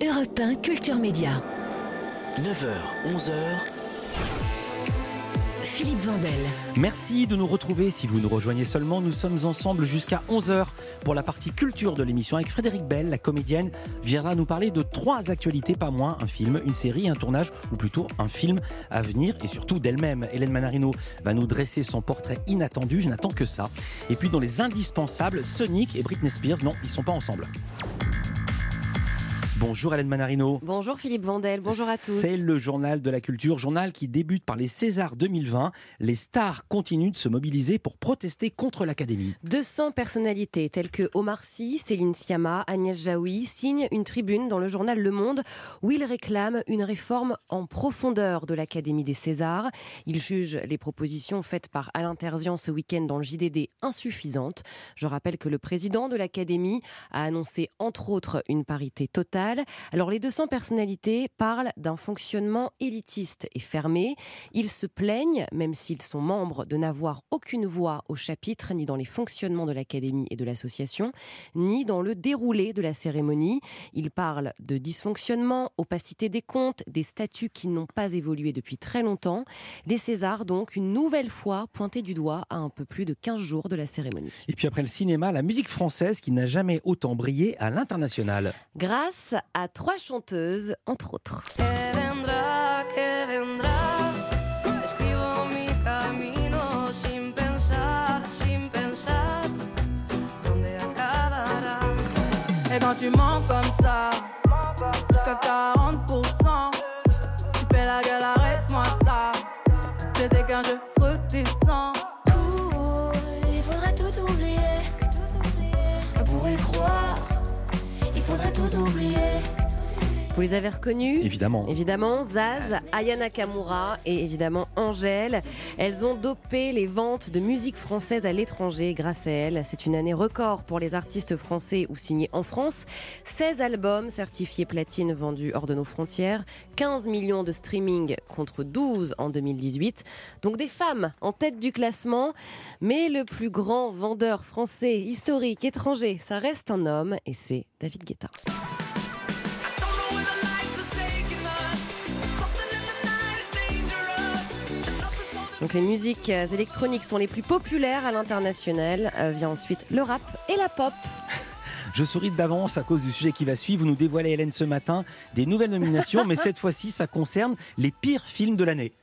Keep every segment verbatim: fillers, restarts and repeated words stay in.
Europe un Culture Média. neuf heures, onze heures. Philippe Vandel. Merci de nous retrouver. Si vous nous rejoignez seulement, nous sommes ensemble jusqu'à onze heures pour la partie culture de l'émission avec Frédéric Bell. La comédienne viendra nous parler de trois actualités, pas moins, un film, une série, un tournage, ou plutôt un film à venir, et surtout d'elle-même. Hélène Manarino va nous dresser son portrait inattendu, je n'attends que ça. Et puis dans les indispensables, Sonic et Britney Spears, non, ils ne sont pas ensemble. Bonjour Hélène Manarino. Bonjour Philippe Vandel, bonjour à tous. C'est le journal de la culture, journal qui débute par les Césars deux mille vingt. Les stars continuent de se mobiliser pour protester contre l'Académie. deux cents personnalités telles que Omar Sy, Céline Sciamma, Agnès Jaoui signent une tribune dans le journal Le Monde où ils réclament une réforme en profondeur de l'Académie des Césars. Ils jugent les propositions faites par Alain Terzian ce week-end dans le J D D insuffisantes. Je rappelle que le président de l'Académie a annoncé entre autres une parité totale. Alors les deux cents personnalités parlent d'un fonctionnement élitiste et fermé. Ils se plaignent, même s'ils sont membres, de n'avoir aucune voix au chapitre, ni dans les fonctionnements de l'Académie et de l'association, ni dans le déroulé de la cérémonie. Ils parlent de dysfonctionnement, opacité des comptes, des statuts qui n'ont pas évolué depuis très longtemps. Les Césars, donc, une nouvelle fois pointés du doigt à un peu plus de quinze jours de la cérémonie. Et puis après le cinéma, la musique française qui n'a jamais autant brillé à l'international. Grâce à trois chanteuses, entre autres. Que vendrá, que vendrá. Escribo mi camino sin pensar, sin pensar dónde acabará. Et quand tu mens comme ça, jusqu'à quarante pour cent, tu fais la gueule, arrête-moi ça. C'était qu'un jeu redescend. Cours, il faudrait tout oublier. Pour y croire, il faudrait tout oublier. Vous les avez reconnus ? Évidemment. Évidemment, Zaz, Aya Nakamura et évidemment Angèle. Elles ont dopé les ventes de musique française à l'étranger grâce à elles. C'est une année record pour les artistes français ou signés en France. seize albums certifiés platine vendus hors de nos frontières. quinze millions de streaming contre douze en deux mille dix-huit. Donc des femmes en tête du classement. Mais le plus grand vendeur français, historique, étranger, ça reste un homme et c'est David Guetta. Donc les musiques électroniques sont les plus populaires à l'international. Euh, vient ensuite le rap et la pop. Je souris d'avance à cause du sujet qui va suivre. Vous nous dévoilez, Hélène, ce matin des nouvelles nominations, mais cette fois-ci, ça concerne les pires films de l'année.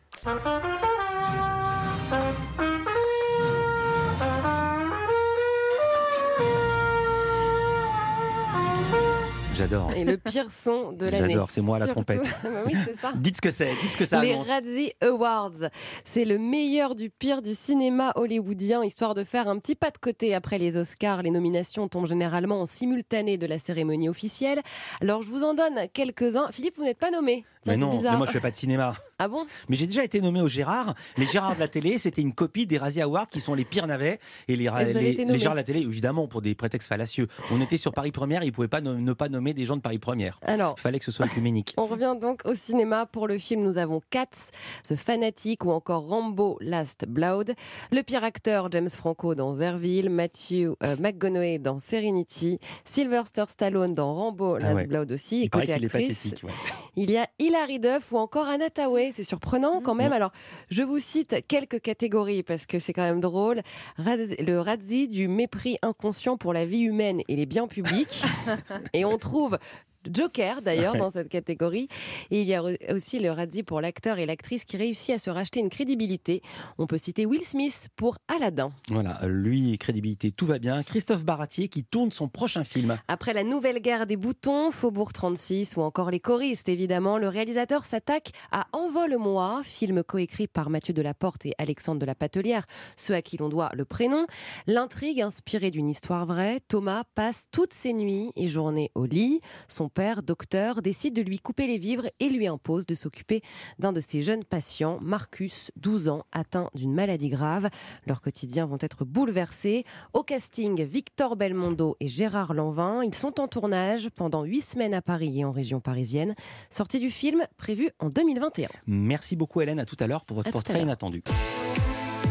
J'adore. Et le pire son de l'année. J'adore, c'est moi à la Surtout... trompette. oui, c'est ça. Dites ce que c'est, dites ce que ça Les annonce. Razzie Awards, c'est le meilleur du pire du cinéma hollywoodien, histoire de faire un petit pas de côté après les Oscars. Les nominations tombent généralement en simultané de la cérémonie officielle. Alors je vous en donne quelques-uns. Philippe, vous n'êtes pas nommé. Tiens, Mais non, c'est bizarre. mais moi je fais pas de cinéma. Ah bon ? Mais j'ai déjà été nommé au Gérard. Les Gérard de la télé, c'était une copie des Razzie Awards qui sont les pires navets. Et les, Et vous avez les, été les nommé. Gérard de la télé, évidemment, pour des prétextes fallacieux. On était sur Paris Première, ils ne pouvaient pas ne, ne pas nommer des gens de Paris Première. Alors, Il fallait que ce soit œcuménique. on revient donc au cinéma. Pour le film, nous avons Cats, The Fanatic ou encore Rambo Last Blood. Le pire acteur, James Franco dans Zerville, Matthew euh, McConaughey dans Serenity, Sylvester Stallone dans Rambo Last Ah ouais. Blood aussi. Il Et paraît côté qu'il est actrice, pathétique. Ouais. il y a Hilary Duff ou encore Anna Thaoué. C'est surprenant quand même. Alors, je vous cite quelques catégories parce que c'est quand même drôle. Raz- Le Razzie du mépris inconscient pour la vie humaine et les biens publics. Et on trouve Joker d'ailleurs dans cette catégorie. Et il y a aussi le Razzie pour l'acteur et l'actrice qui réussit à se racheter une crédibilité. On peut citer Will Smith pour Aladdin. Voilà, lui, crédibilité, tout va bien. Christophe Baratier qui tourne son prochain film. Après la nouvelle guerre des boutons, Faubourg trente-six ou encore Les choristes évidemment, le réalisateur s'attaque à Envole-moi, film coécrit par Mathieu Delaporte et Alexandre de la Patelière, ceux à qui l'on doit le prénom. L'intrigue inspirée d'une histoire vraie, Thomas passe toutes ses nuits et journées au lit. Son père, docteur, décide de lui couper les vivres et lui impose de s'occuper d'un de ses jeunes patients, Marcus, douze ans, atteint d'une maladie grave. Leurs quotidiens vont être bouleversés. Au casting, Victor Belmondo et Gérard Lanvin. Ils sont en tournage pendant huit semaines à Paris et en région parisienne. Sortie du film prévue en deux mille vingt et un. Merci beaucoup Hélène, à tout à l'heure pour votre À tout à portrait l'heure. inattendu.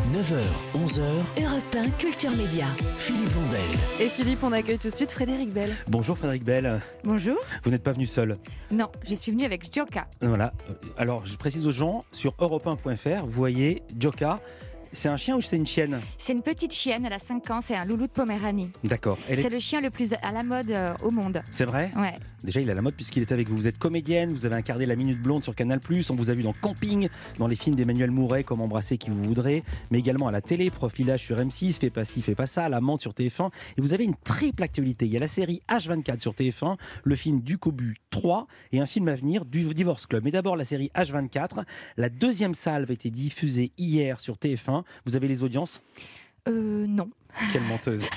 neuf heures, onze heures, Europe un Culture Média. Philippe Vandel. Et Philippe, on accueille tout de suite Frédéric Bell. Bonjour Frédéric Bell. Bonjour. Vous n'êtes pas venu seul. Non, je suis venue avec Joka. Voilà. Alors, je précise aux gens, sur europe un point f r, vous voyez Joka. C'est un chien ou c'est une chienne ? C'est une petite chienne, elle a cinq ans, c'est un loulou de Poméranie. D'accord. Elle C'est est... le chien le plus à la mode euh, au monde. C'est vrai ? Ouais. Déjà, il est à la mode puisqu'il est avec vous. Vous êtes comédienne, vous avez incarné la Minute Blonde sur Canal plus, on vous a vu dans Camping, dans les films d'Emmanuel Mouret, comme Embrasser qui vous voudrez, mais également à la télé, Profilage sur M six, Fais pas ci, fais pas ça, La Menthe sur T F un. Et vous avez une triple actualité. Il y a la série H vingt-quatre sur T F un, le film Du Cobu trois et un film à venir du Divorce Club. Mais d'abord, la série H vingt-quatre. La deuxième salve a été diffusée hier sur T F un. Vous avez les audiences ? Euh, non. Quelle menteuse.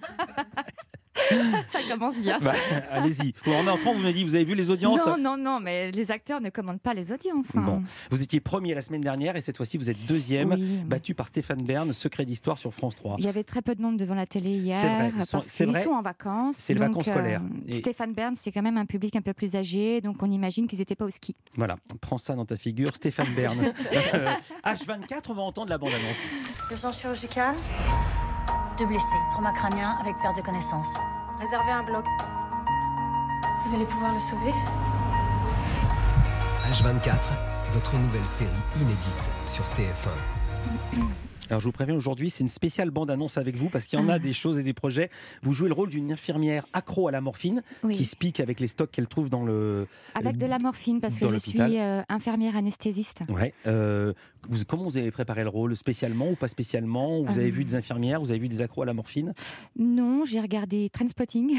Ça commence bien. Bah, allez-y. En entrant, vous m'avez dit, vous avez vu les audiences ? Non, non, non, mais les acteurs ne commandent pas les audiences. Hein. Bon, vous étiez premier la semaine dernière et cette fois-ci vous êtes deuxième, Oui. battu par Stéphane Bern, Secret d'Histoire sur France trois. Il y avait très peu de monde devant la télé hier. C'est vrai, ils sont- parce c'est qu'ils vrai. sont en vacances. C'est les donc, vacances scolaires. Et- Stéphane Bern, c'est quand même un public un peu plus âgé, donc on imagine qu'ils n'étaient pas au ski. Voilà, prends ça dans ta figure, Stéphane Bern. Euh, H vingt-quatre, on va entendre la bande-annonce. Urgence chirurgicale. Deux blessés, trauma crânien avec perte de connaissance. Réservez un bloc. Vous allez pouvoir le sauver ? H vingt-quatre, votre nouvelle série inédite sur T F un. Alors je vous préviens, aujourd'hui c'est une spéciale bande-annonce avec vous parce qu'il y en a des choses et des projets. Vous jouez le rôle d'une infirmière accro à la morphine Oui. qui se pique avec les stocks qu'elle trouve dans le... Avec de la morphine, parce dans que je suis l'hôpital. euh, infirmière anesthésiste. Ouais. Euh, vous, comment vous avez préparé le rôle ? Spécialement ou pas spécialement ? Vous avez Euh. vu des infirmières ? Vous avez vu des accros à la morphine ? Non, j'ai regardé Trainspotting.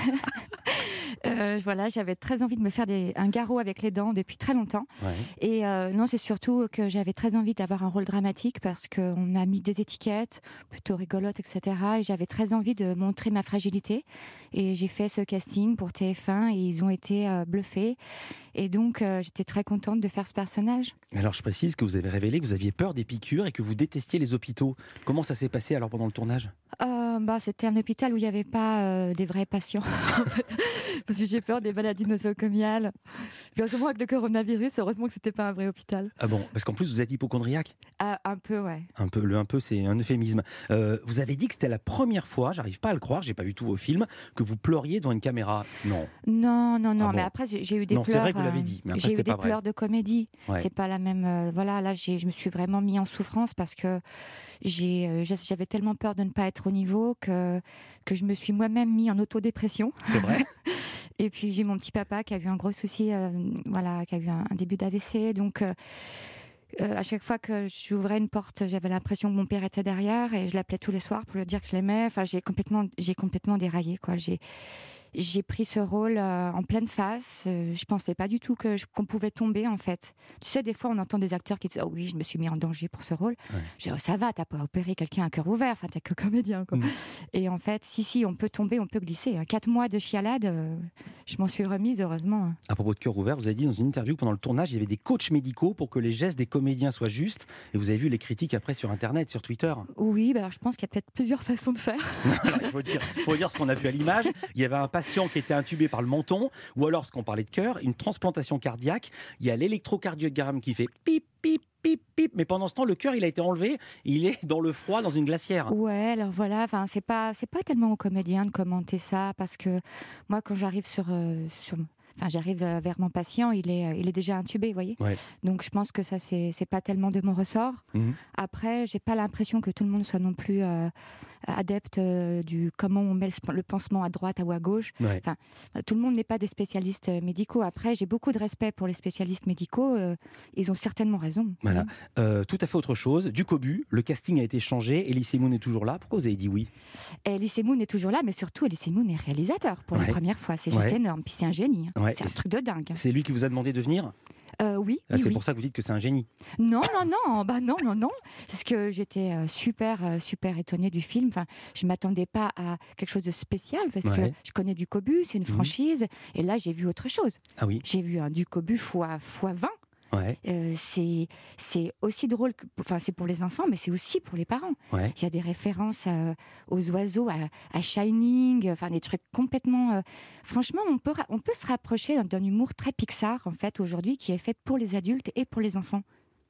Euh, voilà, j'avais très envie de me faire des, un garrot avec les dents depuis très longtemps. Ouais. Et euh, non, c'est surtout que j'avais très envie d'avoir un rôle dramatique parce qu'on m'a mis des étiquettes plutôt rigolotes, et cetera. Et j'avais très envie de montrer ma fragilité. Et j'ai fait ce casting pour T F un et ils ont été euh, bluffés. Et donc, euh, j'étais très contente de faire ce personnage. Alors je précise que vous avez révélé que vous aviez peur des piqûres et que vous détestiez les hôpitaux. Comment ça s'est passé alors pendant le tournage ? Euh, bah, c'était un hôpital où il n'y avait pas euh, des vrais patients. Parce que j'ai peur des maladies nosocomiales. Puis heureusement, avec le coronavirus, heureusement que c'était pas un vrai hôpital. Ah bon ? Parce qu'en plus vous êtes hypocondriaque ? Ah, un peu, ouais. Un peu, le un peu, c'est un euphémisme. Euh, vous avez dit que c'était la première fois, j'arrive pas à le croire, j'ai pas vu tous vos films, que vous pleuriez devant une caméra. Non. Non, non, non. Ah bon. Mais après, j'ai j'ai eu des Non, c'est pleurs. vrai que vous l'avez euh, dit, mais après, j'ai eu c'était des pas vrai. pleurs de comédie. Ouais. C'est pas la même. euh, voilà, là, j'ai- je me suis vraiment mis en souffrance parce que j'ai, euh, j'a- j'avais tellement peur de ne pas être au niveau que que je me suis moi-même mis en autodépression. C'est vrai ? Et puis j'ai mon petit papa qui a eu un gros souci, euh, voilà, qui a eu un, un début d'A V C. Donc euh, euh, à chaque fois que j'ouvrais une porte, j'avais l'impression que mon père était derrière et je l'appelais tous les soirs pour lui dire que je l'aimais. Enfin, j'ai complètement, j'ai complètement déraillé, quoi. J'ai J'ai pris ce rôle euh, en pleine face. Euh, je pensais pas du tout que je- qu'on pouvait tomber, en fait. Tu sais, des fois, on entend des acteurs qui disent « Oh oui, je me suis mis en danger pour ce rôle. Ouais. » Je dis « Oh, ça va, t'as pas opéré quelqu'un à cœur ouvert. Enfin, t'es que comédien, quoi. Mhm. Et en fait, si, si, on peut tomber, on peut glisser. Hein. Quatre mois de chialade, euh, je m'en suis remise, heureusement. À propos de cœur ouvert, vous avez dit dans une interview que pendant le tournage, il y avait des coachs médicaux pour que les gestes des comédiens soient justes. Et vous avez vu les critiques après sur Internet, sur Twitter. Oui, bah alors je pense qu'il y a peut-être plusieurs façons de faire. Alors, il faut dire, il faut dire ce qu'on a vu à l'image. Il y avait un patient qui était intubé par le menton, ou alors, ce qu'on parlait de cœur, une transplantation cardiaque. Il y a l'électrocardiogramme qui fait pip, pip, pip, pip. Mais pendant ce temps, le cœur, il a été enlevé. Et il est dans le froid, dans une glacière. Ouais, alors voilà, enfin c'est pas c'est pas tellement aux comédiens de commenter ça parce que moi quand j'arrive sur euh, sur Enfin, j'arrive euh, vers mon patient, il est, euh, il est déjà intubé, vous voyez. Ouais. Donc, je pense que ça, c'est, c'est pas tellement de mon ressort. Mhm. Après, j'ai pas l'impression que tout le monde soit non plus euh, adepte euh, du comment on met le, le pansement à droite ou à gauche. Ouais. Enfin, tout le monde n'est pas des spécialistes euh, médicaux. Après, j'ai beaucoup de respect pour les spécialistes médicaux. Euh, ils ont certainement raison. Voilà. Mhm. Euh, tout à fait autre chose. Du Cobu, le casting a été changé. Elie Semoun est toujours là. Pourquoi vous avez dit oui ? Elie Semoun est toujours là, mais surtout, Elie Semoun est réalisateur pour Ouais. la première fois. C'est juste Ouais. énorme. Puis c'est un génie. hein. Ouais. C'est Et un truc de dingue. hein. C'est lui qui vous a demandé de venir ? Euh, oui, Ah, oui, c'est oui. pour ça que vous dites que c'est un génie. Non, non, non, bah non, non, non. Parce que j'étais euh, super, euh, super étonnée du film. Enfin, je m'attendais pas à quelque chose de spécial parce Ouais. que je connais du Cobu, c'est une Mhm. franchise. Et là, j'ai vu autre chose. Ah oui. J'ai vu un du Cobu fois, fois vingt. Ouais. Euh, c'est, c'est aussi drôle, que, enfin, c'est pour les enfants, mais c'est aussi pour les parents. Ouais. Il y a des références euh, aux oiseaux, à, à Shining, enfin des trucs complètement. euh, Franchement, on peut, ra- on peut se rapprocher d'un, d'un humour très Pixar en fait aujourd'hui, qui est fait pour les adultes et pour les enfants.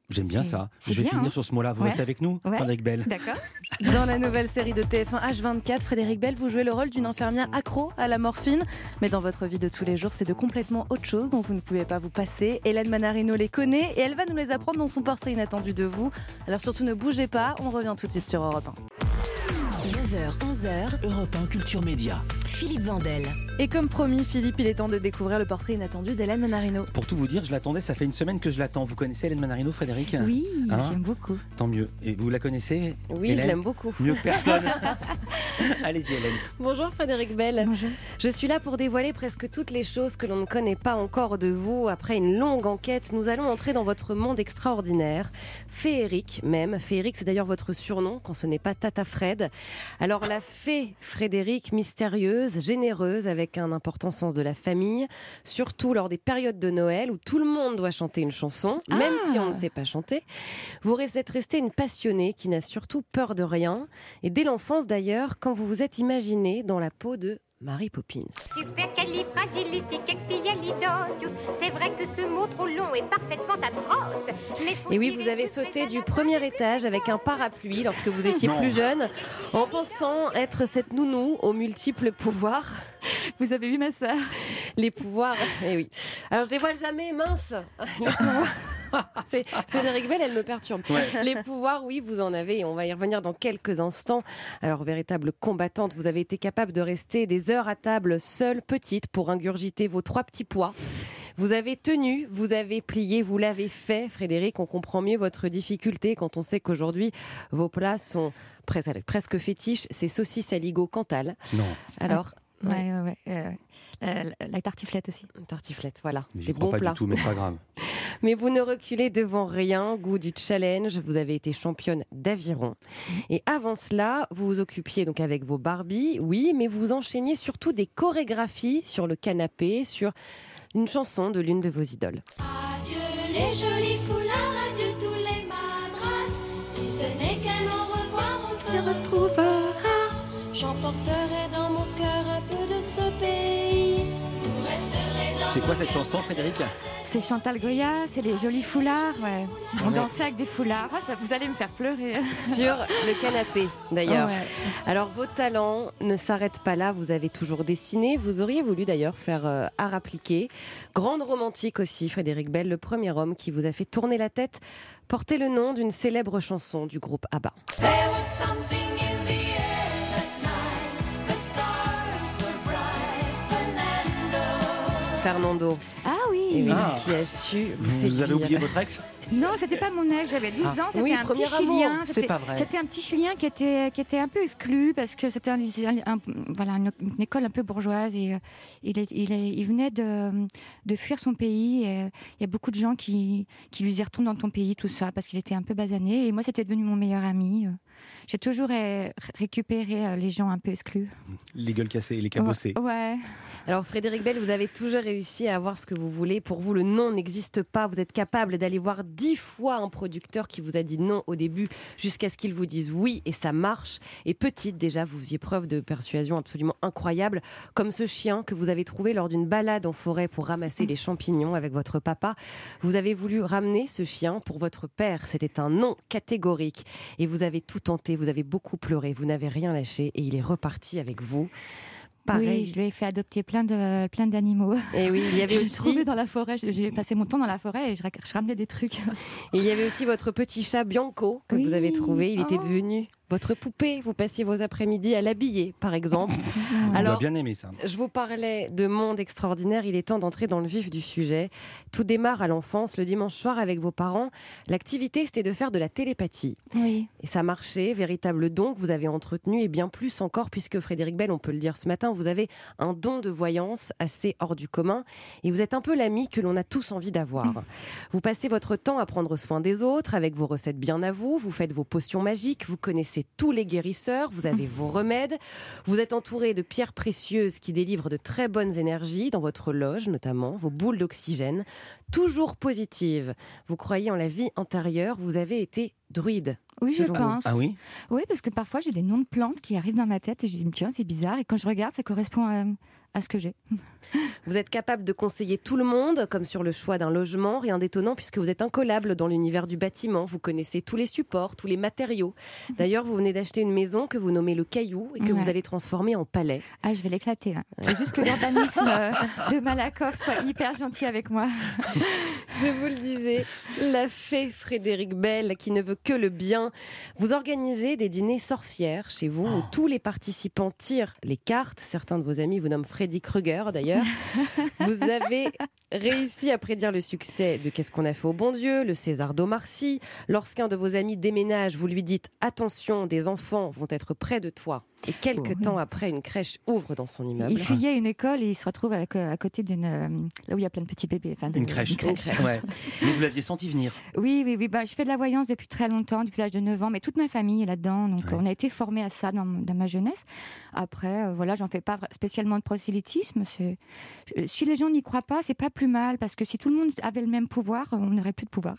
J'aime bien C'est- ça. c'est Je vais bien, finir hein. sur ce mot-là. Vous Ouais. restez avec nous, Ouais. Frédéric Bell. D'accord. Dans la nouvelle série de T F un H vingt-quatre, Frédéric Bell, vous jouez le rôle d'une infirmière accro à la morphine. Mais dans votre vie de tous les jours, c'est de complètement autre chose dont vous ne pouvez pas vous passer. Hélène Manarino les connaît et elle va nous les apprendre dans son portrait inattendu de vous. Alors surtout ne bougez pas, on revient tout de suite sur Europe un. neuf heures, onze heures, Europe un Culture Média. Philippe Vandel. Et comme promis, Philippe, il est temps de découvrir le portrait inattendu d'Hélène Manarino. Pour tout vous dire, je l'attendais, ça fait une semaine que je l'attends. Vous connaissez Hélène Manarino, Frédéric ? Oui, Hein j'aime beaucoup. Tant mieux. Et vous la connaissez ? Oui, je Hélène l'aime beaucoup. Mieux que personne. Allez-y, Hélène. Bonjour Frédéric Bell. Bonjour. Je suis là pour dévoiler presque toutes les choses que l'on ne connaît pas encore de vous. Après une longue enquête, nous allons entrer dans votre monde extraordinaire, féerique même. Féerique, c'est d'ailleurs votre surnom quand ce n'est pas Tata Fred. Alors la fée Frédéric, mystérieuse, généreuse, avec un important sens de la famille, surtout lors des périodes de Noël où tout le monde doit chanter une chanson, Ah. même si on ne sait pas chanter. Vous êtes restée une passionnée qui n'a surtout peur de rien. Et dès l'enfance d'ailleurs, quand vous vous êtes imaginée dans la peau de Mary Poppins. Supercalifragilisticexpialidocious. C'est vrai que ce mot trop long est parfaitement atroce. Mais Et oui, vous avez sauté du premier étage avec un parapluie lorsque vous étiez Non. plus jeune, en pensant être cette nounou aux multiples pouvoirs. Vous avez vu ma sœur? Les pouvoirs, eh oui. Alors je dévoile jamais, mince. Les pouvoirs. C'est Frédéric Bell, elle me perturbe. Ouais. Les pouvoirs, oui, vous en avez et on va y revenir dans quelques instants. Alors, véritable combattante, vous avez été capable de rester des heures à table seule, petite, pour ingurgiter vos trois petits pois. Vous avez tenu, vous avez plié, vous l'avez fait, Frédéric. On comprend mieux votre difficulté quand on sait qu'aujourd'hui, vos plats sont pres- presque fétiches. C'est saucisse aligot Cantal. Non. Alors, Ouais, ouais, ouais. euh, la, la- la tartiflette aussi. tartiflette, voilà. Mais j'y Des crois bons pas plats. du tout, mais c'est pas grave. Mais vous ne reculez devant rien, goût du challenge, vous avez été championne d'aviron. Et avant cela, vous vous occupiez donc avec vos Barbies, oui, mais vous enchaîniez surtout des chorégraphies sur le canapé, sur une chanson de l'une de vos idoles. Adieu les jolis foulards, adieu tous les madras. Si ce n'est qu'un au revoir, on se retrouvera. J'emporterai dans mon cœur un peu de ce pays. Vous resterez dans C'est quoi mon cette cœur. chanson, Frédéric ? C'est Chantal Goya, c'est les jolis foulards. Ouais. On Ouais. dansait avec des foulards. Ah, ça- vous allez me faire pleurer. Sur le canapé, d'ailleurs. Ouais. Alors, vos talents ne s'arrêtent pas là. Vous avez toujours dessiné. Vous auriez voulu d'ailleurs faire euh, art appliqué. Grande romantique aussi, Frédéric Bell, le premier homme qui vous a fait tourner la tête, portait le nom d'une célèbre chanson du groupe ABBA. There was something in the air that night. The stars were bright. Fernando. Fernando. Ah Et oui. oui, Ah. qui a su vous, Vous séduire. avez oublié votre ex ? Non, c'était pas mon ex, j'avais douze Ah. ans, c'était Oui, un premier petit amour. Chilien. C'est C'était- pas vrai. C'était un petit Chilien qui était, qui était un peu exclu parce que c'était un, un- voilà, une, une école un peu bourgeoise et euh, il, est- il, est- il venait de, de fuir son pays. Et, euh, il y a beaucoup de gens qui, qui lui disaient retourne dans ton pays, tout ça, parce qu'il était un peu basané. Et moi, c'était devenu mon meilleur ami. Euh, J'ai toujours euh, récupéré euh, les gens un peu exclus. Les gueules cassées, les cabossés. Ouais. Alors Frédéric Bell, vous avez toujours réussi à avoir ce que vous voulez. Pour vous, le non n'existe pas. Vous êtes capable d'aller voir dix fois un producteur qui vous a dit non au début jusqu'à ce qu'il vous dise oui et ça marche. Et petite déjà, vous faisiez preuve de persuasion absolument incroyable, comme ce chien que vous avez trouvé lors d'une balade en forêt pour ramasser les champignons avec votre papa. Vous avez voulu ramener ce chien pour votre père. C'était un non catégorique. Et vous avez tout tenté, vous avez beaucoup pleuré, vous n'avez rien lâché et il est reparti avec vous. Pareil. Oui, je lui ai fait adopter plein de plein d'animaux. Et oui, il y avait Je l'ai aussi... trouvé dans la forêt. Je- J'ai passé mon temps dans la forêt et je, ra- je ramenais des trucs. Et il y avait aussi votre petit chat Bianco que Oui. vous avez trouvé. Il était Oh. devenu votre poupée. Vous passiez vos après-midi à l'habiller, par exemple. On doit Alors, bien aimer ça. je vous parlais de monde extraordinaire. Il est temps d'entrer dans le vif du sujet. Tout démarre à l'enfance, le dimanche soir avec vos parents. L'activité, c'était de faire de la télépathie. Oui. Et ça marchait, véritable don que vous avez entretenu et bien plus encore puisque Frédéric Bell, on peut le dire ce matin, vous avez un don de voyance assez hors du commun et vous êtes un peu l'ami que l'on a tous envie d'avoir. Vous passez votre temps à prendre soin des autres avec vos recettes bien à vous, vous faites vos potions magiques, vous connaissez tous les guérisseurs, vous avez vos remèdes, vous êtes entouré de pierres précieuses qui délivrent de très bonnes énergies dans votre loge notamment, vos boules d'oxygène, toujours positives. Vous croyez en la vie antérieure, vous avez été druide. Oui, je selon vous. pense. Ah oui ? Oui, parce que parfois j'ai des noms de plantes qui arrivent dans ma tête et je dis tiens, c'est bizarre. Et quand je regarde, ça correspond à, à ce que j'ai. Vous êtes capable de conseiller tout le monde, comme sur le choix d'un logement, rien d'étonnant puisque vous êtes incollable dans l'univers du bâtiment, vous connaissez tous les supports, tous les matériaux. D'ailleurs, vous venez d'acheter une maison que vous nommez le Caillou et que Ouais. vous allez transformer en palais. Ah, je vais l'éclater. Hein. Il faut juste que l'urbanisme euh, de Malakoff soit hyper gentil avec moi. Je vous le disais, la fée Frédéric Bell qui ne veut que le bien. Vous organisez des dîners sorcières chez vous où tous les participants tirent les cartes. Certains de vos amis vous nomment Freddy Krueger d'ailleurs. Vous avez réussi à prédire le succès de Qu'est-ce qu'on a fait au bon Dieu, le César d'Omar Sy. Lorsqu'un de vos amis déménage, vous lui dites « Attention, des enfants vont être près de toi ». Et quelques Oh. temps après, une crèche ouvre dans son immeuble. Il fuyait une école et il se retrouve avec, euh, à côté d'une. euh, là où il y a plein de petits bébés. Enfin, de- Une crèche. Une crèche. Ouais. Mais vous l'aviez senti venir. Oui, oui, oui. Bah, je fais de la voyance depuis très longtemps, depuis l'âge de neuf ans, mais toute ma famille est là-dedans. Donc, Ouais. on a été formés à ça dans, dans ma jeunesse. Après, euh, voilà, j'en fais pas vra- spécialement de prosélytisme. C'est... euh, Si les gens n'y croient pas, c'est pas plus mal, parce que si tout le monde avait le même pouvoir, on n'aurait plus de pouvoir.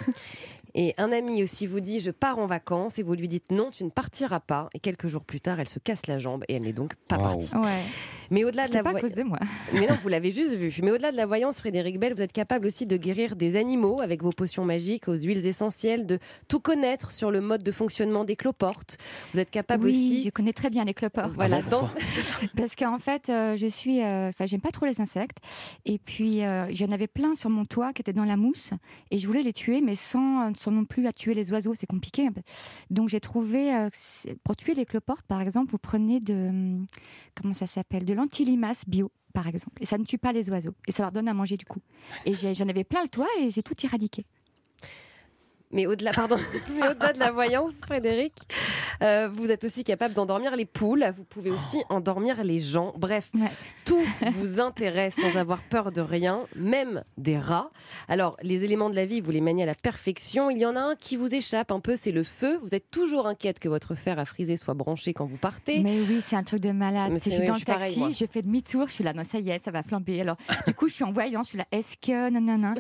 Et un ami aussi vous dit « Je pars en vacances » et vous lui dites « Non, tu ne partiras pas ». Et quelques jours plus tard, elle se casse la jambe et elle n'est donc pas Wow. partie. Ouais. Mais au-delà de C'était la pas à voy- cause de moi. Mais non, vous l'avez juste vu. Mais au-delà de la voyance, Frédéric Bell, vous êtes capable aussi de guérir des animaux avec vos potions magiques aux huiles essentielles, de tout connaître sur le mode de fonctionnement des cloportes. Vous êtes capable Oui, aussi... je connais très bien les cloportes. Voilà, Ah bon, dans- pourquoi Parce qu'en fait, euh, je suis, euh, enfin, j'aime pas trop les insectes. Et puis, euh, j'en avais plein sur mon toit qui étaient dans la mousse. Et je voulais les tuer, mais sans, sans non plus à tuer les oiseaux. C'est compliqué. Donc, j'ai trouvé, euh, que c'est- pour tuer les cloportes, par exemple, vous prenez de, hum, comment ça s'appelle, de l'antilimace bio, par exemple. Et ça ne tue pas les oiseaux. Et ça leur donne à manger du coup. Et j'ai- j'en avais plein le toit et j'ai tout éradiqué. Mais au-delà, pardon, mais au-delà de la voyance, Frédéric, euh, vous êtes aussi capable d'endormir les poules. Vous pouvez aussi endormir les gens. Bref, Ouais. tout vous intéresse sans avoir peur de rien, même des rats. Alors, les éléments de la vie, vous les maniez à la perfection. Il y en a un qui vous échappe un peu, c'est le feu. Vous êtes toujours inquiète que votre fer à friser soit branché quand vous partez. Mais oui, c'est un truc de malade. Mais Si c'est- je suis oui, dans je le suis pareil, taxi, moi. je fais demi-tour, je suis là, non, ça y est, ça va flamber. Alors, du coup, je suis en voyance, je suis là, est-ce que, nanana.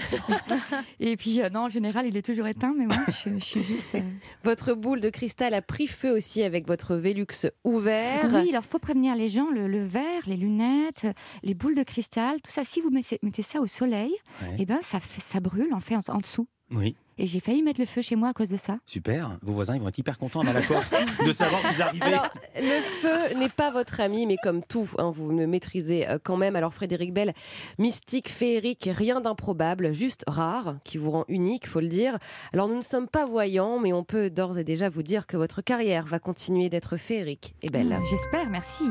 Et puis, euh, non, en général, il est toujours éteint, mais moi, je, je suis juste. euh, Votre boule de cristal a pris feu aussi avec votre Velux ouvert. Oui, alors faut prévenir les gens, le, le verre, les lunettes, les boules de cristal, tout ça, si vous mettez, mettez ça au soleil, Ouais. eh ben, ça, fait- ça brûle en fait en, en dessous. Oui, Et j'ai failli mettre le feu chez moi à cause de ça. super. Vos voisins ils vont être hyper contents à Malakoff de savoir que vous arrivez. Alors, le feu n'est pas votre ami, mais comme tout, hein, vous le maîtrisez euh, quand même. Alors, Frédéric Bell, mystique, féerique, rien d'improbable, juste rare, qui vous rend unique, faut le dire. Alors, nous ne sommes pas voyants, mais on peut d'ores et déjà vous dire que votre carrière va continuer d'être féerique et belle. Ah, J'espère, merci.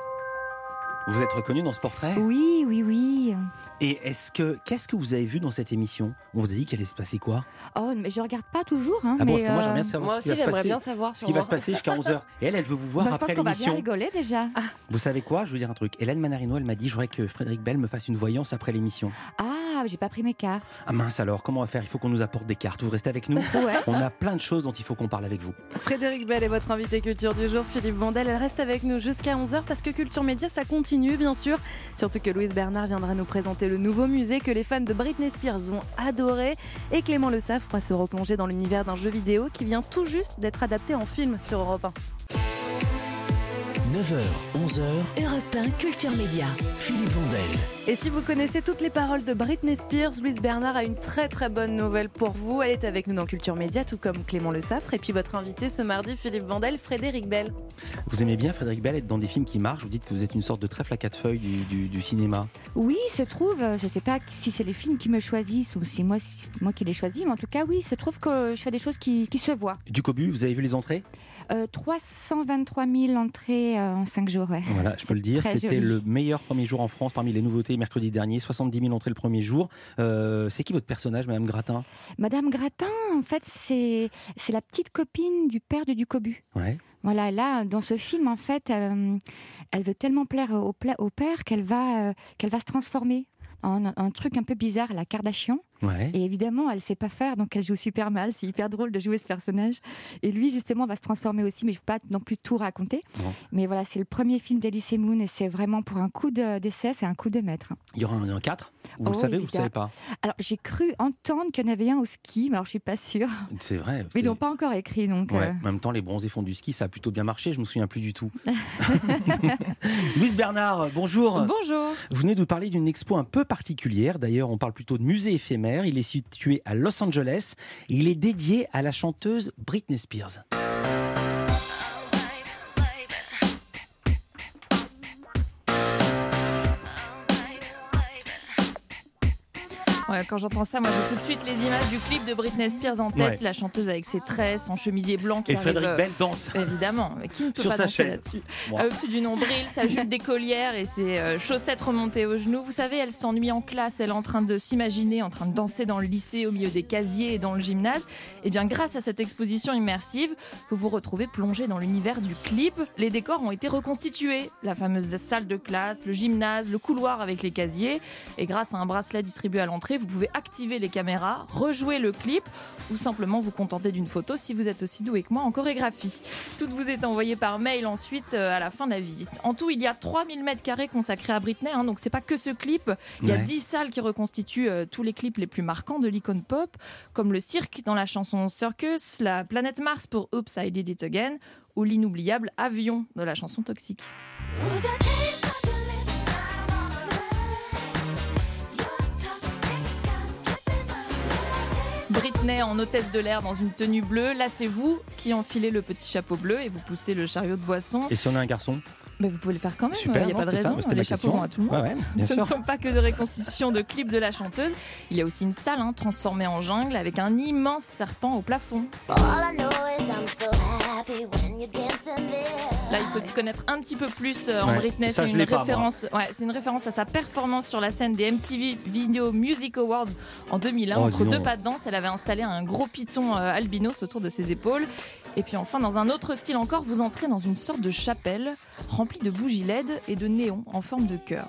Vous êtes reconnu dans ce portrait. Oui, oui, oui. Et est-ce que qu'est-ce que vous avez vu dans cette émission? On vous a dit qu'il allait se passer quoi? Oh, mais je regarde pas toujours. Hein, Ah bon, mais, parce que moi euh, j'aimerais bien savoir Moi ce qui aussi, va se j'aimerais passer. bien savoir. Ce qui va se sûrement. passer jusqu'à onze heures. Et elle, elle veut vous voir bah, je pense après qu'on va bien l'émission. rigoler déjà. Vous savez quoi? Je vais vous dire un truc. Hélène Manarino, elle m'a dit, je voudrais que Frédéric Bell me fasse une voyance après l'émission. Ah, j'ai pas pris mes cartes. Ah mince alors, comment on va faire? Il faut qu'on nous apporte des cartes. Vous restez avec nous? Ouais. On a plein de choses dont il faut qu'on parle avec vous. Frédéric Bell est votre invité culture du jour. Philippe Vandel, elle reste avec nous jusqu'à onze heures parce que Culture Média, ça continue bien sûr. Surtout que Louise Bernard viendra nous présenter le nouveau musée que les fans de Britney Spears ont adoré. Et Clément Le Saff pourra se replonger dans l'univers d'un jeu vidéo qui vient tout juste d'être adapté en film sur Europe un. neuf heures, onze heures, Europe un Culture Média. Philippe Vandel. Et si vous connaissez toutes les paroles de Britney Spears, Louise Bernard a une très très bonne nouvelle pour vous. Elle est avec nous dans Culture Média, tout comme Clément Le Saffre. Et puis votre invité ce mardi, Philippe Vandel, Frédéric Bell. Vous aimez bien Frédéric Bell être dans des films qui marchent? Vous dites que vous êtes une sorte de trèfle à quatre feuilles du, du, du cinéma. Oui, il se trouve, euh, je sais pas si c'est les films qui me choisissent ou si moi, si c'est moi qui les choisis, mais en tout cas, oui, il se trouve que je fais des choses qui, qui se voient. Du Cobu, vous avez vu les entrées? Euh, trois cent vingt-trois mille entrées euh, en cinq jours, ouais. Voilà, je peux le dire, Très c'était joli. le meilleur premier jour en France parmi les nouveautés mercredi dernier, soixante-dix mille entrées le premier jour. Euh, c'est qui votre personnage, Madame Gratin? Madame Gratin, en fait, c'est c'est la petite copine du père de Ducobu. Ouais. Voilà, là, dans ce film, en fait, euh, elle veut tellement plaire au, pla- au père qu'elle va, euh, qu'elle va se transformer en un, un truc un peu bizarre, la Kardashian. Ouais. Et évidemment, elle sait pas faire, donc elle joue super mal. C'est hyper drôle de jouer ce personnage. Et lui, justement, va se transformer aussi, mais je ne vais pas non plus tout raconter. Bon. Mais voilà, c'est le premier film d'Elysée Moon et c'est vraiment pour un coup de, d'essai, c'est un coup de maître. Il y aura un, un quatre. Vous Oh, le savez ou vous évidemment. ne savez pas? Alors, j'ai cru entendre qu'il y en avait un au ski, mais alors je suis pas sûre. C'est vrai. Mais c'est... ils l'ont pas encore écrit, donc. Ouais. euh, En même temps, les bronzés font du ski, ça a plutôt bien marché. Je me souviens plus du tout. Louise Bernard, bonjour. Bonjour. Vous venez de nous parler d'une expo un peu particulière. D'ailleurs, on parle plutôt de musée éphémère. Il est situé à Los Angeles et il est dédié à la chanteuse Britney Spears. Ouais, quand j'entends ça, moi j'ai tout de suite les images du clip de Britney Spears en tête, Ouais. la chanteuse avec ses tresses, son chemisier blanc qui Et arrive, Frédéric euh, Bell danse. Évidemment, qui ne peut Sur pas sa danser chaise. là-dessus. Moi. Euh, Au-dessus du nombril, sa jupe d'écolière et ses euh, chaussettes remontées aux genoux. Vous savez, elle s'ennuie en classe, elle est en train de s'imaginer, en train de danser dans le lycée, au milieu des casiers et dans le gymnase. Et bien grâce à cette exposition immersive, vous vous retrouvez plongé dans l'univers du clip. Les décors ont été reconstitués, la fameuse salle de classe, le gymnase, le couloir avec les casiers. Et grâce à un bracelet distribué à l'entrée, vous pouvez activer les caméras, rejouer le clip ou simplement vous contenter d'une photo si vous êtes aussi doué que moi en chorégraphie. Tout vous est envoyé par mail ensuite euh, à la fin de la visite. En tout, il y a trois mille mètres carrés consacrés à Britney, hein, donc c'est pas que ce clip. Il y a Ouais. dix salles qui reconstituent euh, tous les clips les plus marquants de l'icône pop, comme le cirque dans la chanson Circus, la planète Mars pour Oops, I Did It Again, ou l'inoubliable Avion de la chanson Toxique. Britney en hôtesse de l'air dans une tenue bleue. Là, c'est vous qui enfilez le petit chapeau bleu et vous poussez le chariot de boisson. Et si on a un garçon? Mais vous pouvez le faire quand même, il Super, n'y a non, pas de c'était ça, raison. c'était Les ma chapeaux question. vont à tout le monde. Ouais, ouais, bien Ce sûr. ne sont pas que de reconstitutions de clips de la chanteuse. Il y a aussi une salle hein, transformée en jungle avec un immense serpent au plafond. Là, il faut s'y connaître un petit peu plus euh, en Ouais, Britney. ça, C'est je une l'ai pas, référence. Ouais, c'est une référence à sa performance sur la scène des M T V Video Music Awards en deux mille un. Oh, Entre dis donc. deux pas de danse, elle avait installé un gros python euh, albinos autour de ses épaules. Et puis enfin, dans un autre style encore, vous entrez dans une sorte de chapelle remplie de bougies L E D et de néons en forme de cœur.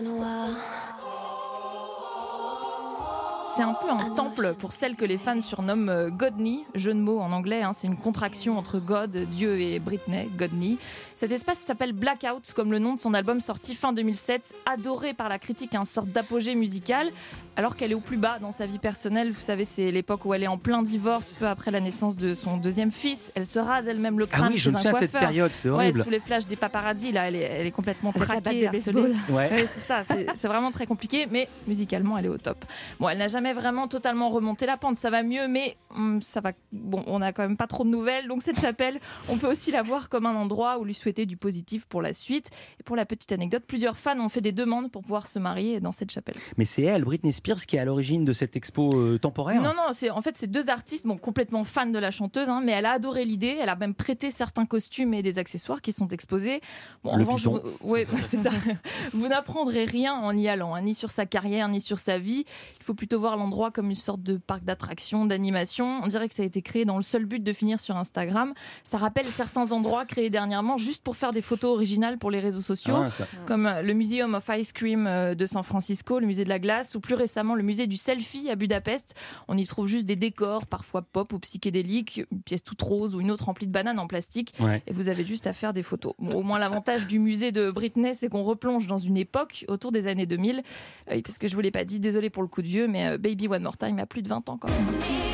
C'est un peu un temple pour celle que les fans surnomment euh, Godney, jeu de mots en anglais, hein, c'est une contraction entre God, Dieu et Britney, Godney. Cet espace s'appelle Blackout, comme le nom de son album sorti fin deux mille sept, adoré par la critique, une sorte d'apogée musicale, alors qu'elle est au plus bas dans sa vie personnelle. Vous savez, c'est l'époque où elle est en plein divorce, peu après la naissance de son deuxième fils. Elle se rase elle-même le crâne Ah oui, je chez me un souviens de cette coiffeur. période, c'était Ouais, horrible. sous les flashs des paparazzi, là, elle est, elle est complètement Avec la batte traquée, de harcelée. baseball. Ouais. Ouais, c'est ça, c'est, c'est vraiment très compliqué, mais musicalement, elle est au top. Bon, elle n'a jamais vraiment totalement remonté la pente, ça va mieux, mais hum, ça va. Bon, on n'a quand même pas trop de nouvelles, donc cette chapelle, on peut aussi la voir comme un endroit où lui souhaiter du positif pour la suite. Et pour la petite anecdote, plusieurs fans ont fait des demandes pour pouvoir se marier dans cette chapelle. Mais c'est elle, Britney Spears, qui est à l'origine de cette expo euh, temporaire. Non, non, c'est, en fait, c'est deux artistes, bon, complètement fans de la chanteuse, hein, mais elle a adoré l'idée, elle a même prêté certains costumes et des accessoires qui sont exposés. Bon, en Le revanche, python. vous, ouais, c'est ça. Vous n'apprendrez rien en y allant, hein, ni sur sa carrière, ni sur sa vie. Il faut plutôt voir l'endroit comme une sorte de parc d'attractions, d'animation. On dirait que ça a été créé dans le seul but de finir sur Instagram. Ça rappelle certains endroits créés dernièrement juste pour faire des photos originales pour les réseaux sociaux, Ah, ça. comme le Museum of Ice Cream euh, de San Francisco, le musée de la glace, ou plus récemment le musée du selfie à Budapest. On y trouve juste des décors, parfois pop ou psychédéliques, une pièce toute rose ou une autre remplie de bananes en plastique, Ouais. et vous avez juste à faire des photos. Bon, au moins l'avantage du musée de Britney, c'est qu'on replonge dans une époque autour des années deux mille, euh, parce que je vous l'ai pas dit, désolé pour le coup de vieux, mais euh, Baby One More Time a plus de vingt ans quand même.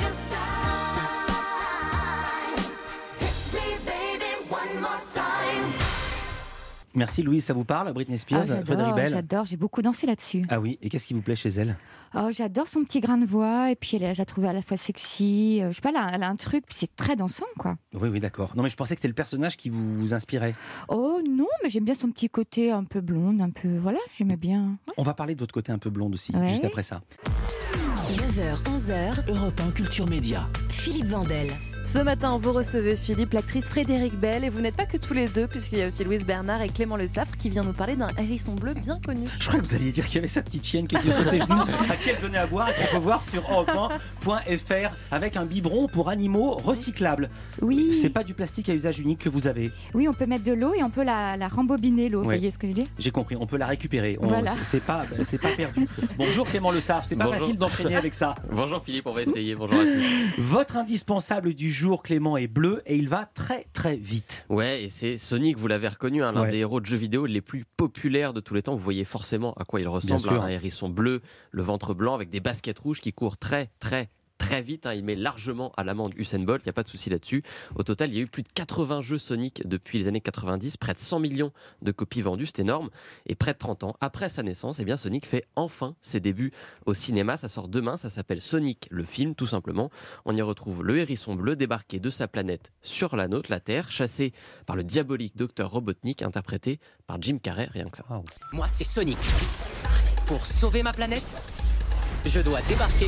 Merci Louise, ça vous parle, Britney Spears, Ah, j'adore, Frédéric Bell? j'adore, j'ai beaucoup dansé là-dessus. Ah oui, et qu'est-ce qui vous plaît chez elle? Oh, j'adore son petit grain de voix et puis elle, je la trouve à la fois sexy. euh, Je sais pas, elle a, elle a un truc, puis c'est très dansant, quoi. Oui, oui, d'accord. Non, mais je pensais que c'était le personnage qui vous, vous inspirait. Oh non, mais j'aime bien son petit côté un peu blonde, un peu. Voilà, j'aimais bien. On va parler de votre côté un peu blonde aussi, Ouais. juste après ça. neuf heures, onze heures, Europe un Culture Média. Philippe Vandel. Ce matin, vous recevez Philippe, l'actrice Frédéric Bell, et vous n'êtes pas que tous les deux, puisqu'il y a aussi Louise Bernard et Clément Le Saffre qui vient nous parler d'un hérisson bleu bien connu. Je crois que vous alliez dire qu'il y avait sa petite chienne qui était sur ses genoux, à qui elle donnait à boire et qu'on peut voir sur europe un point f r avec un biberon pour animaux recyclables. Oui. C'est pas du plastique à usage unique que vous avez. Oui, on peut mettre de l'eau et on peut la, la rembobiner, l'eau. Ouais. Vous voyez ce que je dis ? J'ai compris, on peut la récupérer. On, Voilà. c'est, c'est, pas, c'est pas perdu. Bonjour Clément Le Saffre, c'est pas Bonjour. facile d'entraîner avec ça. Bonjour Philippe, on va essayer. Bonjour à tous. Votre indispensable du jour, Clément, est bleu et il va très très vite. Ouais, et c'est Sonic, vous l'avez reconnu, hein, l'un Ouais. des héros de jeux vidéo les plus populaires de tous les temps. Vous voyez forcément à quoi il ressemble, sûr. hein, un hérisson bleu, le ventre blanc avec des baskets rouges qui courent très très très vite, hein. Il met largement à l'amende Usain Bolt, il n'y a pas de souci là-dessus. Au total, il y a eu plus de quatre-vingts jeux Sonic depuis les années quatre-vingt-dix, près de cent millions de copies vendues, c'est énorme. Et près de trente ans après sa naissance, eh bien Sonic fait enfin ses débuts au cinéma. Ça sort demain, ça s'appelle Sonic le film, tout simplement. On y retrouve le hérisson bleu débarqué de sa planète sur la nôtre, la Terre, chassé par le diabolique docteur Robotnik, interprété par Jim Carrey, rien que ça. Oh. Moi, c'est Sonic. Pour sauver ma planète, je dois débarquer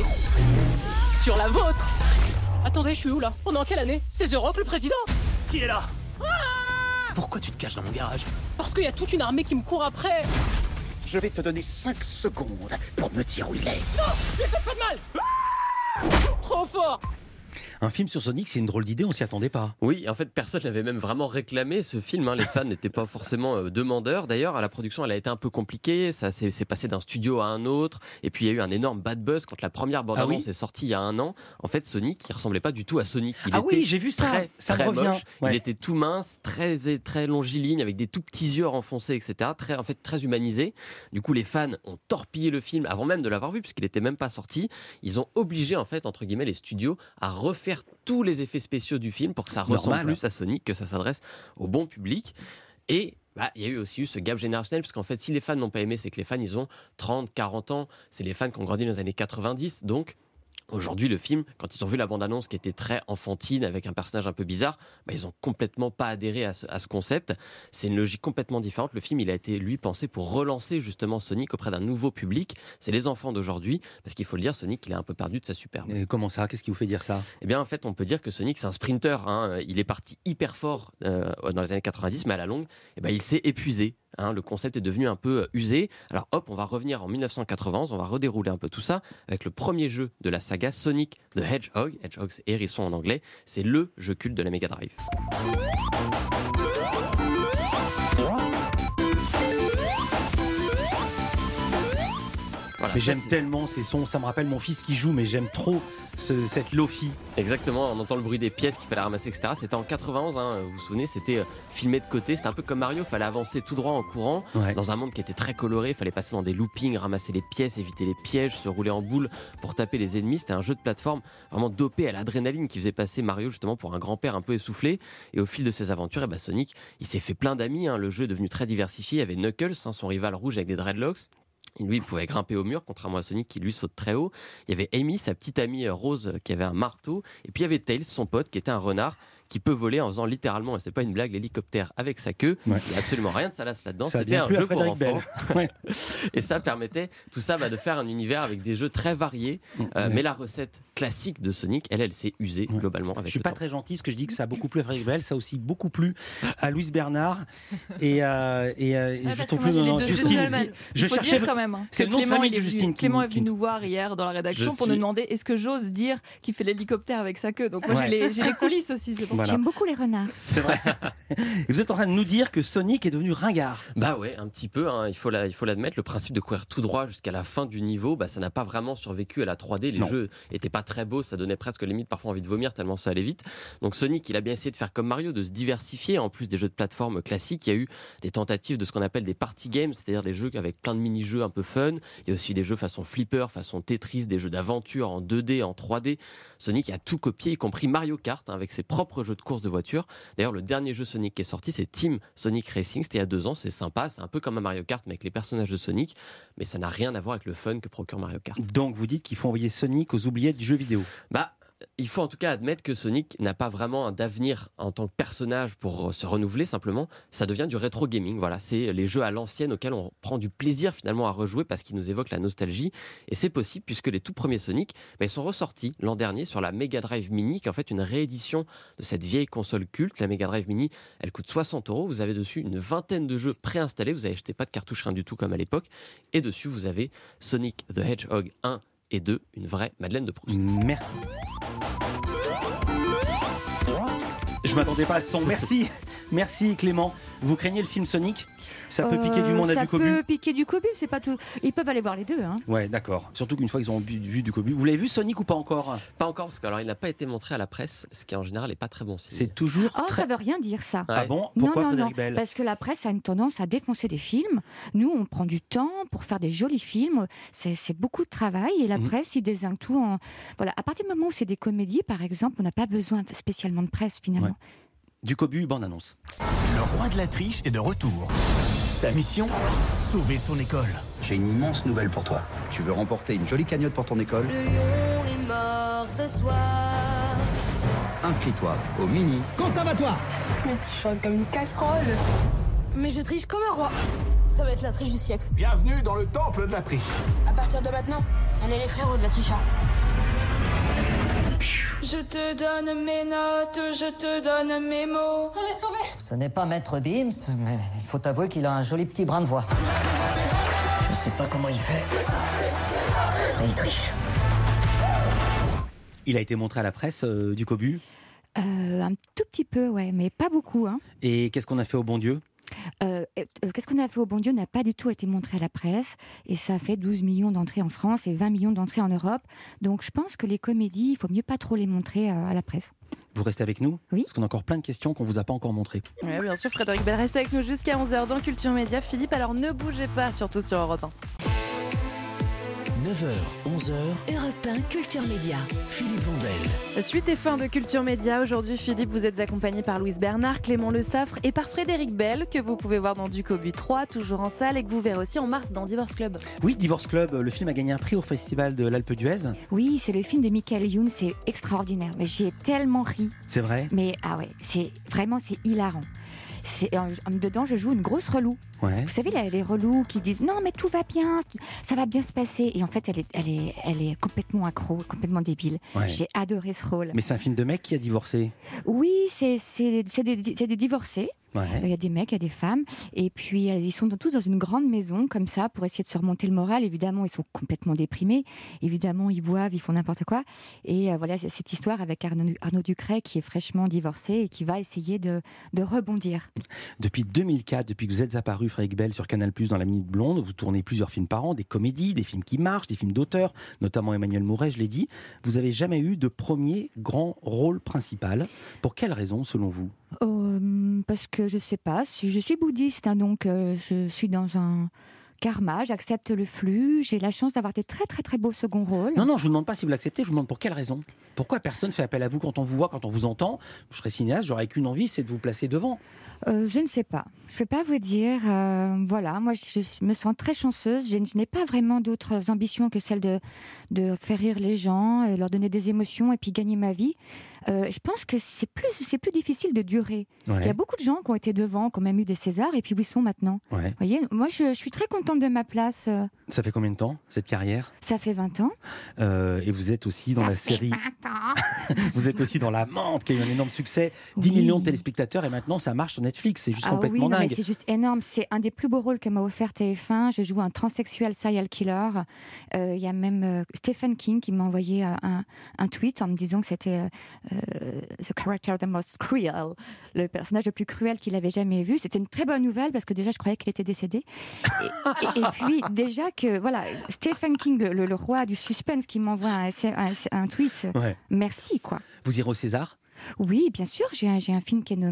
sur la vôtre. Attendez, je suis où là? On est en quelle année? C'est The Rock, le président? Qui est là? Pourquoi tu te caches dans mon garage? Parce qu'il y a toute une armée qui me court après. Je vais te donner cinq secondes pour me dire où il est. Non, lui faites pas de mal. Trop fort. Un film sur Sonic, c'est une drôle d'idée, on s'y attendait pas. Oui, en fait, personne n'avait même vraiment réclamé ce film, hein. Les fans n'étaient pas forcément euh, demandeurs. D'ailleurs, à la production, elle a été un peu compliquée. Ça s'est, s'est passé d'un studio à un autre. Et puis, il y a eu un énorme bad buzz quand la première bande-annonce Ah oui est sortie il y a un an. En fait, Sonic, il ressemblait pas du tout à Sonic. Il Ah était oui, j'ai vu ça. Très, Ça me très revient. moche. Ouais. Il était tout mince, très, très longiligne, avec des tout petits yeux renfoncés, et cetera. Très, en fait, très humanisé. Du coup, les fans ont torpillé le film avant même de l'avoir vu, puisqu'il était même pas sorti. Ils ont obligé, en fait, entre guillemets, les studios à refaire tous les effets spéciaux du film pour que ça ressemble Normal. plus à Sonic, que ça s'adresse au bon public. Et bah, il y a eu aussi eu ce gap générationnel, parce qu'en fait, si les fans n'ont pas aimé, c'est que les fans, ils ont trente, quarante ans. C'est les fans qui ont grandi dans les années quatre-vingt-dix. Donc, aujourd'hui, le film, quand ils ont vu la bande-annonce qui était très enfantine, avec un personnage un peu bizarre, bah, ils ont complètement pas adhéré à ce, à ce concept. C'est une logique complètement différente. Le film, il a été, lui, pensé pour relancer justement Sonic auprès d'un nouveau public. C'est les enfants d'aujourd'hui, parce qu'il faut le dire, Sonic, il est un peu perdu de sa superbe. Et comment ça? Qu'est-ce qui vous fait dire ça? Eh bien, en fait, on peut dire que Sonic, c'est un sprinter, hein. Il est parti hyper fort euh, dans les années quatre-vingt-dix, mais à la longue, eh ben, il s'est épuisé. Hein, le concept est devenu un peu usé. Alors hop, on va revenir en mille neuf cent quatre-vingt-onze, on va redérouler un peu tout ça avec le premier jeu de la saga Sonic the Hedgehog. Hedgehog, c'est hérisson en anglais. C'est le jeu culte de la Mega Drive. Voilà, Mais ça, j'aime c'est... tellement ces sons, ça me rappelle mon fils qui joue, mais j'aime trop ce, cette lofi. Exactement, on entend le bruit des pièces qu'il fallait ramasser, et cetera. C'était en quatre-vingt-onze, hein, vous vous souvenez, c'était euh, filmé de côté. C'était un peu comme Mario, il fallait avancer tout droit en courant, Ouais. dans un monde qui était très coloré. Il fallait passer dans des loopings, ramasser les pièces, éviter les pièges, se rouler en boule pour taper les ennemis. C'était un jeu de plateforme vraiment dopé à l'adrénaline qui faisait passer Mario justement pour un grand-père un peu essoufflé. Et au fil de ses aventures, eh ben, Sonic, il s'est fait plein d'amis, hein. Le jeu est devenu très diversifié. Il y avait Knuckles, hein, son rival rouge avec des dreadlocks. Et lui, il pouvait grimper au mur, contrairement à Sonic qui lui saute très haut. Il y avait Amy, sa petite amie rose, qui avait un marteau. Et puis il y avait Tails, son pote, qui était un renard qui peut voler en faisant littéralement, et c'est pas une blague, l'hélicoptère avec sa queue. Ouais. Il n'y a absolument rien de salace là-dedans. Ça a C'était bien un plu à jeu pour Frédéric enfants. Bell. Ouais. Et ça permettait, tout ça, bah, de faire un univers avec des jeux très variés. Euh, Ouais. Mais la recette classique de Sonic, elle, elle s'est usée Ouais. globalement avec Je suis le pas temps. très gentil parce que je dis que ça a beaucoup plu à Frédéric Bell, ça a aussi beaucoup plu à Louise Bernard et, euh, et, euh, et Ah, je parce trouve que moi, plus j'ai le les nom. deux Justine. Zuzelman. Je Il faut cherchais dire quand même, hein, c'est que le nom de Clément, famille il de est venu- Justine. qui Clément me- est qui venu me- nous voir hier dans la rédaction Je pour nous suis- demander est-ce que j'ose dire qu'il fait l'hélicoptère avec sa queue. Donc moi Ouais. j'ai les, j'ai les coulisses aussi, c'est pour Voilà. ça. J'aime beaucoup les renards. C'est vrai. Et vous êtes en train de nous dire que Sonic est devenu ringard. Bah ouais, un petit peu, hein, il faut la- il faut l'admettre. Le principe de courir tout droit jusqu'à la fin du niveau, bah, ça n'a pas vraiment survécu à la trois D. Les Non. jeux étaient pas très beaux, ça donnait presque limite parfois envie de vomir tellement ça allait vite. Donc Sonic, il a bien essayé de faire comme Mario, de se diversifier. En plus des jeux de plateforme classiques, il y a eu des tentatives de ce qu'on appelle des party games, c'est-à-dire des jeux avec plein de mini-jeux un peu fun. Il y a aussi des jeux façon flipper, façon Tetris, des jeux d'aventure en deux D, en trois D. Sonic a tout copié, y compris Mario Kart, hein, avec ses propres jeux de course de voiture. D'ailleurs, le dernier jeu Sonic qui est sorti, c'est Team Sonic Racing. C'était il y a deux ans, c'est sympa, c'est un peu comme un Mario Kart, mais avec les personnages de Sonic. Mais ça n'a rien à voir avec le fun que procure Mario Kart. Donc vous dites qu'il faut envoyer Sonic aux oubliettes du jeu vidéo. Bah, Il faut en tout cas admettre que Sonic n'a pas vraiment d'avenir en tant que personnage pour se renouveler simplement. Ça devient du rétro gaming. Voilà, c'est les jeux à l'ancienne auxquels on prend du plaisir finalement à rejouer parce qu'ils nous évoquent la nostalgie. Et c'est possible puisque les tout premiers Sonic bah, ils sont ressortis l'an dernier sur la Mega Drive Mini, qui est en fait une réédition de cette vieille console culte. La Mega Drive Mini, elle coûte soixante euros. Vous avez dessus une vingtaine de jeux préinstallés. Vous n'avez acheté pas de cartouche, rien du tout comme à l'époque. Et dessus, vous avez Sonic the Hedgehog un et deux, une vraie Madeleine de Proust. Merci. Je m'attendais pas à ce son. Merci, merci Clément. Vous craignez le film Sonic ? Ça peut euh, piquer du monde à du cobu ? Ça peut piquer du cobu, c'est pas tout. Ils peuvent aller voir les deux. Hein. Ouais, d'accord. Surtout qu'une fois qu'ils ont vu, vu du cobu. Vous l'avez vu Sonic ou pas encore ? Pas encore, parce qu'il n'a pas été montré à la presse, ce qui en général n'est pas très bon signe. C'est toujours. Oh, très... ça veut rien dire ça. Ah bon ? Pourquoi non, non, Frédéric non. Bell ? Parce que la presse a une tendance à défoncer des films. Nous, on prend du temps pour faire des jolis films. C'est, c'est beaucoup de travail et la mmh. presse, ils désignent tout en. Voilà. À partir du moment où c'est des comédies, par exemple, on n'a pas besoin spécialement de presse finalement. Ouais. Du cobu, bande annonce. Le roi de la triche est de retour. Sa mission, sauver son école. J'ai une immense nouvelle pour toi. Tu veux remporter une jolie cagnotte pour ton école ? Le lion est mort ce soir. Inscris-toi au mini. Conservatoire. Mais tu chantes comme une casserole. Mais je triche comme un roi. Ça va être la triche du siècle. Bienvenue dans le temple de la triche. À partir de maintenant, on est les frérots de la tricha. Je te donne mes notes, je te donne mes mots. On est sauvés. Ce n'est pas Maître Beams, mais il faut avouer qu'il a un joli petit brin de voix. Je sais pas comment il fait, mais il triche. Il a été montré à la presse euh, du cobu ? euh, Un tout petit peu, ouais, mais pas beaucoup. Hein. Et qu'est-ce qu'on a fait au bon Dieu ? Euh, euh, qu'est-ce qu'on a fait au bon Dieu n'a pas du tout été montré à la presse et ça a fait douze millions d'entrées en France et vingt millions d'entrées en Europe. Donc je pense que les comédies, il faut mieux pas trop les montrer euh, à la presse. Vous restez avec nous ? Oui. Parce qu'on a encore plein de questions qu'on vous a pas encore montrées. Oui, bien sûr, Frédéric Bell reste avec nous jusqu'à onze heures dans Culture Média. Philippe, alors ne bougez pas, surtout sur Europe un. neuf heures, onze heures. Europe un Culture Média. Philippe Vandel. Suite et fin de Culture Média. Aujourd'hui, Philippe, vous êtes accompagné par Louise Bernard, Clément Le Saffre et par Frédéric Bell, que vous pouvez voir dans Du Cobu trois, toujours en salle, et que vous verrez aussi en mars dans Divorce Club. Oui, Divorce Club, le film a gagné un prix au Festival de l'Alpe d'Huez. Oui, c'est le film de Michael Youn, c'est extraordinaire. Mais j'ai tellement ri. C'est vrai ? Mais ah ouais, c'est vraiment, c'est hilarant. C'est, dedans, je joue une grosse relou. Ouais. Vous savez, les, les relous qui disent non, mais tout va bien, ça va bien se passer. Et en fait, elle est, elle est, elle est complètement accro, complètement débile. Ouais. J'ai adoré ce rôle. Mais c'est un film de mec qui a divorcé. Oui, c'est, c'est, c'est, des, c'est des divorcés. Ouais. Il y a des mecs, il y a des femmes. Et puis, ils sont tous dans une grande maison, comme ça, pour essayer de se remonter le moral. Évidemment, ils sont complètement déprimés. Évidemment, ils boivent, ils font n'importe quoi. Et euh, voilà, c'est cette histoire avec Arnaud, Arnaud Ducret, qui est fraîchement divorcé et qui va essayer de, de rebondir. Depuis deux mille quatre, depuis que vous êtes apparu, Frédéric Bell, sur Canal plus, dans La Minute Blonde, vous tournez plusieurs films par an, des comédies, des films qui marchent, des films d'auteurs, notamment Emmanuel Mouret, je l'ai dit. Vous n'avez jamais eu de premier grand rôle principal. Pour quelle raison, selon vous ? Euh, parce que je sais pas, je suis bouddhiste, hein, donc euh, je suis dans un karma, j'accepte le flux, j'ai la chance d'avoir des très très très beaux second rôles. Non, non, je vous demande pas si vous l'acceptez, je vous demande pour quelle raison. Pourquoi personne fait appel à vous quand on vous voit, quand on vous entend ? Je serais cinéaste, j'aurais qu'une envie, c'est de vous placer devant. Euh, je ne sais pas. Je ne peux pas vous dire. Euh, voilà, moi, je, je me sens très chanceuse. Je, je n'ai pas vraiment d'autres ambitions que celle de, de faire rire les gens, et leur donner des émotions et puis gagner ma vie. Euh, je pense que c'est plus, c'est plus difficile de durer. Ouais. Il y a beaucoup de gens qui ont été devant, qui ont même eu des Césars, et puis où ils sont maintenant. Ouais. Vous voyez, moi, je, je suis très contente de ma place. Ça fait combien de temps, cette carrière ? Ça fait vingt ans. Euh, et vous êtes aussi dans Ça la fait série... vingt ans. Vous êtes aussi dans La Menthe, qui a eu un énorme succès. dix Oui. millions de téléspectateurs, et maintenant, ça marche sur Netflix. C'est juste Ah complètement oui, non, mais dingue. c'est juste énorme. C'est un des plus beaux rôles que m'a offert T F un. Je joue un transsexuel serial killer. Il euh, y a même euh, Stephen King qui m'a envoyé euh, un, un tweet en me disant que c'était euh, the character the most cruel, le personnage le plus cruel qu'il avait jamais vu. C'était une très bonne nouvelle parce que déjà je croyais qu'il était décédé. Et, et, et puis déjà que voilà, Stephen King, le, le, le roi du suspense, qui m'envoie un, un, un tweet. Ouais. Merci quoi. Vous irez au César ? Oui, bien sûr. J'ai un, j'ai un film qui est nommé.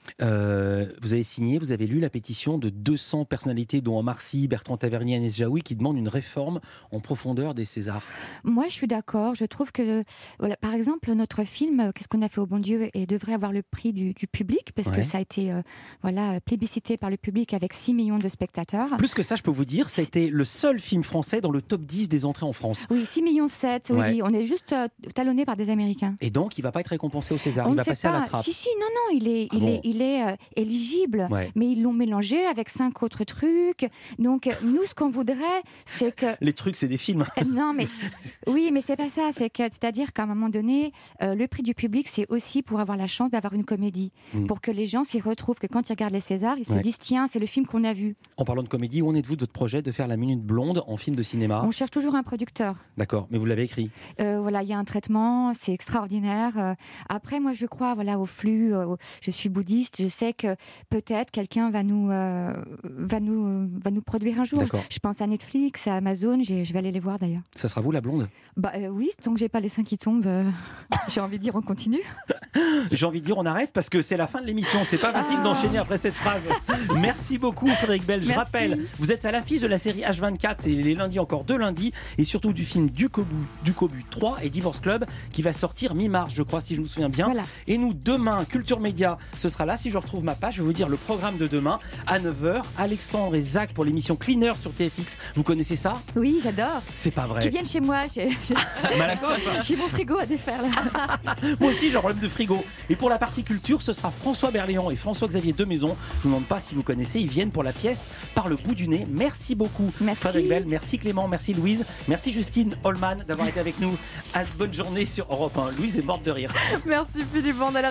Euh, vous avez signé, vous avez lu la pétition de deux cents personnalités, dont Omar Sy, Bertrand Tavernier, Agnès Jaoui, qui demandent une réforme en profondeur des Césars. Moi, je suis d'accord. Je trouve que, voilà, par exemple, notre film, Qu'est-ce qu'on a fait au bon Dieu, et devrait avoir le prix du, du public, parce ouais. que ça a été euh, voilà, plébiscité par le public avec six millions de spectateurs. Plus que ça, je peux vous dire, ça a été le seul film français dans le top dix des entrées en France. Oui, six virgule sept millions, oui, ouais. on est juste euh, talonné par des Américains. Et donc, il ne va pas être récompensé au César, on il va passer pas. à la trappe. Si, si, non, non, il est, ah il bon. est, il est euh, éligible, ouais. mais ils l'ont mélangé avec cinq autres trucs. Donc, nous, ce qu'on voudrait, c'est que... Les trucs, c'est des films. Euh, non, mais... Oui, mais c'est pas ça. C'est que, c'est-à-dire qu'à un moment donné, euh, le prix du public, c'est aussi pour avoir la chance d'avoir une comédie. Mm. Pour que les gens s'y retrouvent, que quand ils regardent les Césars, ils se ouais. disent, tiens, c'est le film qu'on a vu. En parlant de comédie, où en êtes-vous de votre projet de faire La Minute Blonde en film de cinéma ? On cherche toujours un producteur. D'accord, mais vous l'avez écrit. Euh, voilà, il y a un traitement, c'est extraordinaire. Euh, après, moi, je crois voilà, au flux. Euh, je suis bouddhiste, je sais que peut-être quelqu'un va nous, euh, va nous, euh, va nous produire un jour. D'accord. Je pense à Netflix, à Amazon, j'ai, je vais aller les voir d'ailleurs. Ça sera vous, la blonde ? Bah euh, oui, tant que j'ai pas les seins qui tombent, euh, j'ai envie de dire on continue. J'ai envie de dire on arrête parce que c'est la fin de l'émission, c'est pas facile ah. d'enchaîner après cette phrase. Merci beaucoup Frédéric Bell. Je Merci. rappelle, vous êtes à l'affiche de la série H vingt-quatre, c'est les lundis, encore deux lundis, et surtout du film Du Cobu, du Cobu trois et Divorce Club qui va sortir mi-mars, je crois, si je me souviens bien. Voilà. Et nous, demain, Culture Média, ce sera là, si je retrouve ma page, je vais vous dire le programme de demain à neuf heures. Alexandre et Zach pour l'émission Cleaner sur T F X. Vous connaissez ça ? Oui, j'adore. C'est pas vrai. Qui viennent chez moi, j'ai, j'ai... j'ai mon frigo à défaire là. Moi aussi, j'ai un problème de frigo. Et pour la partie culture, ce sera François Berléand et François-Xavier Demaison. Je vous demande pas si vous connaissez, ils viennent pour la pièce Par le bout du nez. Merci beaucoup merci. Frédéric Bell, merci Clément, merci Louise, merci Justine Holman d'avoir été avec nous. À bonne journée sur Europe un. Louise est morte de rire. Merci Philippe Vandel.